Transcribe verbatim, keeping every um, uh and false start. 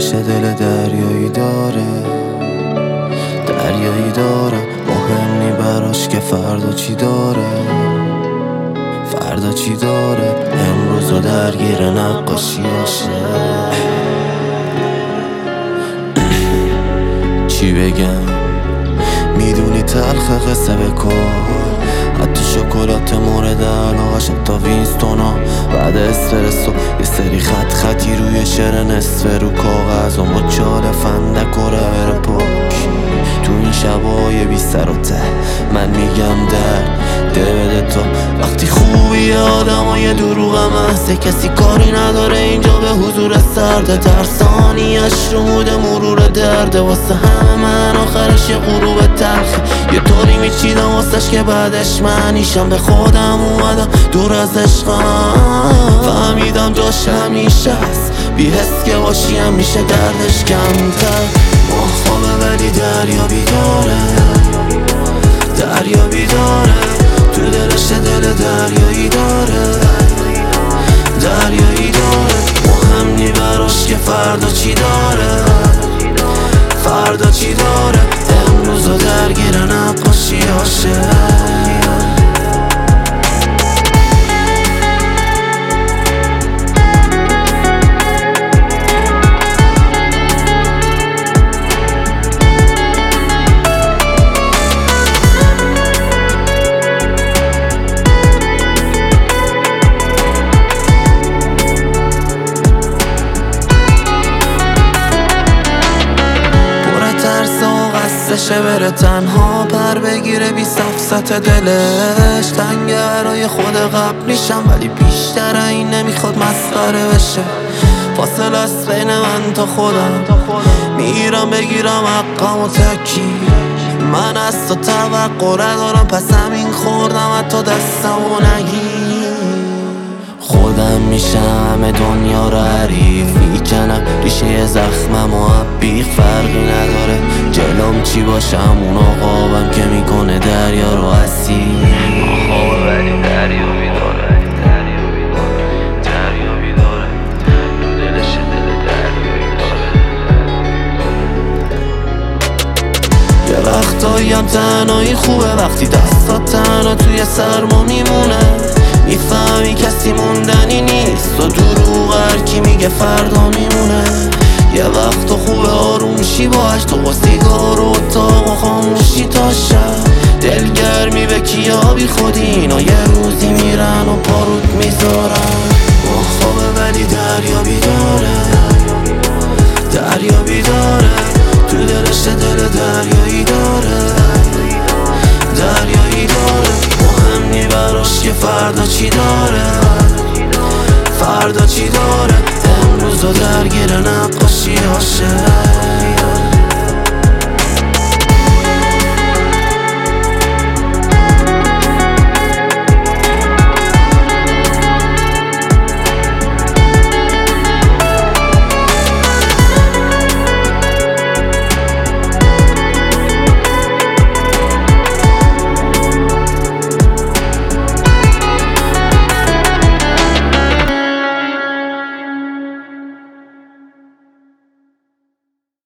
دلش دل دریایی داره، دریایی داره. مهم نی براش که فردا چی داره، فردا چی داره. امروزو درگیر نقاشیاشه. چی بگم میدونی تلخ قصه بکن، حتی شکلات مورد علاقش، حتی وینستونا بعد استرسو یه سری خط خطی روی شعر نصفه رو کاغذ و مچال فندک و رور پاک. تو این شبای بی سر و ته من میگم در ده بده تو. وقتی خوبی آدمای دروغ محضه، کسی کاری نداره اینجا به حضور سرده. ترسانیش رو موده مرور درده، واسه همه من آخرش یه غروب تلخه. یه طوری میچیدم واسش که بعدش معنیشم به خودم اومدم دور از عشقم. فهمیدم جاش همیشه هست، بی حس که باشی هم میشه دردش کمتر. مخوابه ولی دریا بیداره، دریا بیداره. تو دلش دل دریایی داره، دریایی داره. مهم نی براش که فردا چی داره، فردا چی داره. امروزو درگیر نقاشیاشه. قصهشه بره تنها پر بگیره بی سفست دلش. تنگه برای خود قبلیشم ولی بیشتر این نمیخواد مسخره بشه. فاصله است بین من تا خودم، میرم بگیرم حقم و تکی. من از تو توقع ندارم پس همین خوردم حتی دستم و نگی. خودم میشم همه دنیا رو حریف میکنم، ریشه زخمم و بیخ فرقی نداره. جلوم چی باشم اون آقابم که میکنه دریا رو اسیر. خوابه ولی دریا بیداره، دریا بیداره، دریا بیداره. تو دلش دل دریایی داره. یه وقتایی هم تنهایی خوبه، وقتی دستات تنها توی سرما میمونه. میفهمی کسی موندنی نیست و دروغ هر کی میگه فردا میمونه. یه وقت خوبه آروم شی باش تو با سیگار و اتاق و خاموشی تا شب. دلگرمی به کیا بی خودی اینا یه روزی میرن و پارود میذارن. خوابه ولی دریا بیداره، دریا بیداره. تو دلش دل دریایی داره، دریایی داره. مهم نی براش که فردا چی داره، فردا چی داره. امروزو درگیر نقاشیاشه.